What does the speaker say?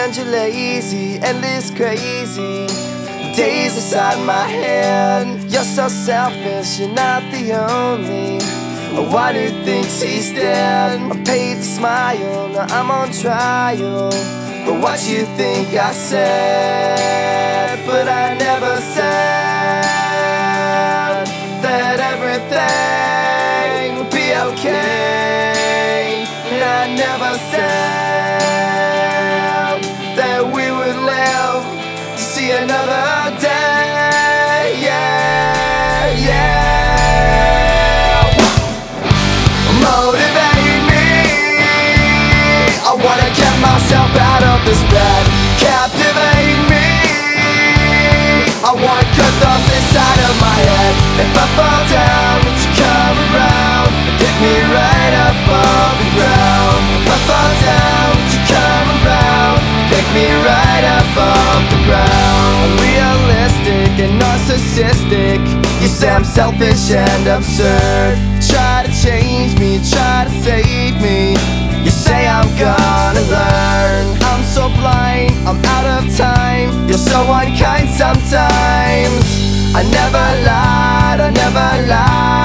find you lazy, endless crazy days inside my head. You're so selfish, you're not the only one who thinks he's dead. I'm paid to smile, now I'm on trial for what you think I said. But I never said that everything would be okay. And I never said that we would live to see another day. Yeah, yeah. Motivate me, I wanna get myself out of this bed. Captivate me, I want good thoughts inside of my head. If I fall down, would you come around and pick me right up off the ground? If I fall down, would you come around and pick me right up off the ground? Unrealistic and narcissistic, you say I'm selfish and absurd. Try to change me, try to save me, you say I'm gonna learn. I'm so blind, I'm out of time, you're so unkind sometimes. I never lied, I never lied.